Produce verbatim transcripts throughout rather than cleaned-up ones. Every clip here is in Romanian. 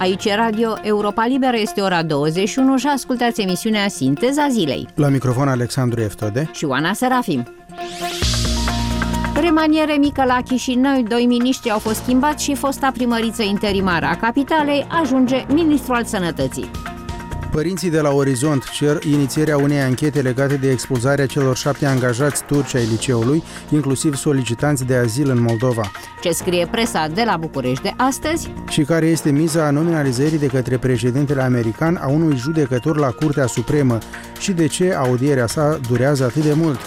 Aici e Radio Europa Liberă, este ora douăzeci și unu și ascultați emisiunea Sinteza Zilei. La microfon Alexandru Eftode și Oana Serafim. Remaniere mică la Chișinău, doi miniștri au fost schimbați și fosta primăriță interimară a capitalei ajunge ministru al sănătății. Părinții de la Orizont cer inițierea unei anchete legate de expulzarea celor șapte angajați turci ai liceului, inclusiv solicitanți de azil în Moldova. Ce scrie presa de la București de astăzi? Și care este miza nominalizării de către președintele american a unui judecător la Curtea Supremă și de ce audierea sa durează atât de mult.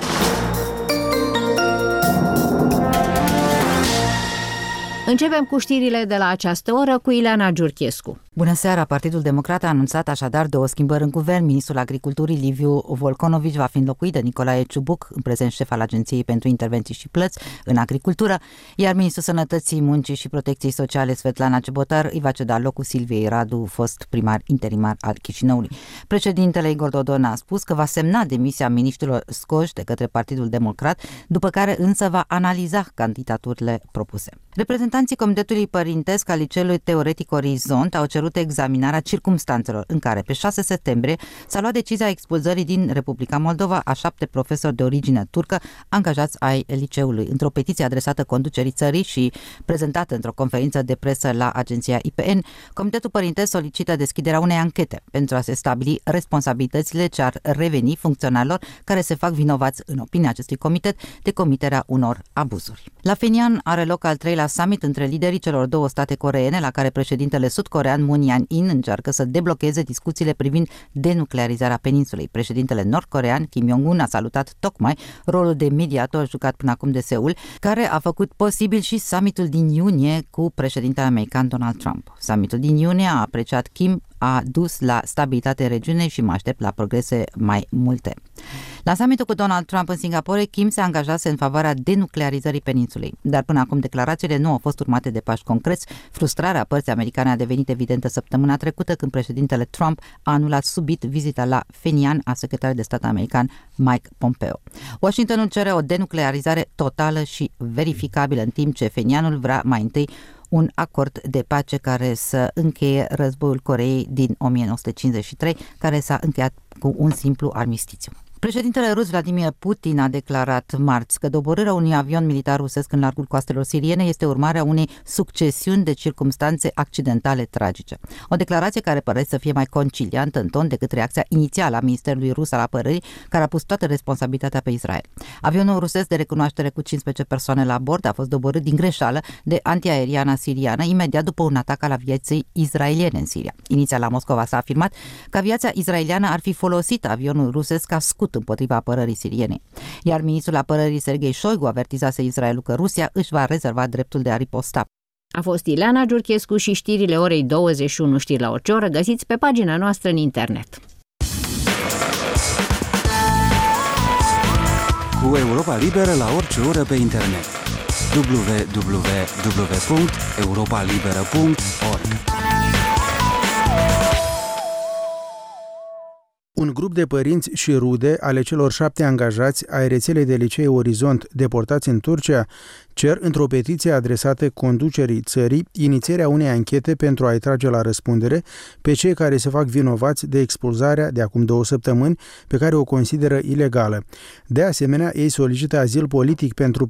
Începem cu știrile de la această oră cu Ileana Giurchescu. Bună seara! Partidul Democrat a anunțat așadar două schimbări în guvern. Ministrul Agriculturii Liviu Volconovici va fi înlocuit de Nicolae Ciubuc, în prezent șef al Agenției pentru Intervenții și Plăți în Agricultură, iar Ministrul Sănătății, Muncii și Protecției Sociale Svetlana Cebotar îi va ceda locul Silviei Radu, fost primar interimar al Chișinăului. Președintele Igor Dodon a spus că va semna demisia miniștrilor scoși de către Partidul Democrat, după care însă va analiza candidaturile propuse. Reprezentanții Comitetului Părintesc al Liceului Teoretic Orizont au cerut examinarea circumstanțelor în care pe șase septembrie s-a luat decizia expulzării din Republica Moldova a șapte profesori de origine turcă angajați ai liceului. Într-o petiție adresată conducerii țării și prezentată într-o conferință de presă la agenția I P N, Comitetul Părintesc solicită deschiderea unei anchete pentru a se stabili responsabilitățile ce ar reveni funcționarilor care se fac vinovați, în opinia acestui comitet, de comiterea unor abuzuri. La Phenian are loc al treilea summit între liderii celor două state coreene, la care președintele sud-corean Moon Jae-in încearcă să deblocheze discuțiile privind denuclearizarea peninsulei. Președintele nord-corean Kim Jong-un a salutat tocmai rolul de mediator jucat până acum de Seul, care a făcut posibil și summitul din iunie cu președintele american Donald Trump. Summitul din iunie a apreciat Kim a dus la stabilitate în regiune și mă aștept la progrese mai multe. La summitul cu Donald Trump în Singapore, Kim se angajase în favoarea denuclearizării peninsulei, dar până acum declarațiile nu au fost urmate de pași concreți. Frustrarea părții americane a devenit evidentă săptămâna trecută când președintele Trump a anulat subit vizita la Phenian a secretarului de stat american Mike Pompeo. Washingtonul cere o denuclearizare totală și verificabilă, în timp ce Phenianul vrea mai întâi un acord de pace care să încheie războiul Coreei din o mie nouă sute cincizeci și trei, care s-a încheiat cu un simplu armistițiu. Președintele rus Vladimir Putin a declarat marți că doborârea unui avion militar rusesc în largul coastelor siriene este urmarea unei succesiuni de circumstanțe accidentale tragice. O declarație care pare să fie mai conciliantă în ton decât reacția inițială a Ministerului Rus al Apărării, care a pus toată responsabilitatea pe Israel. Avionul rusesc de recunoaștere cu cincisprezece persoane la bord a fost doborât din greșeală de antiaeriana siriană imediat după un atac al aviației israeliene în Siria. Inițial la Moscova s-a afirmat că aviația israeliană ar fi folosit avionul rusesc ca scut împotriva apărării siriene. Iar ministrul apărării Serghei Șoigu avertizase Israelul că Rusia își va rezerva dreptul de a riposta. A fost Ileana Giurchescu și știrile orei douăzeci și unu, știri la orice oră, găsiți pe pagina noastră în internet. Cu Europa Liberă la orice oră pe internet. w w w punct europa liberă punct org. Un grup de părinți și rude ale celor șapte angajați ai rețelei de licee Orizont deportați în Turcia cer într-o petiție adresată conducerii țării inițierea unei anchete pentru a-i trage la răspundere pe cei care se fac vinovați de expulzarea de acum două săptămâni pe care o consideră ilegală. De asemenea, ei solicită azil politic pentru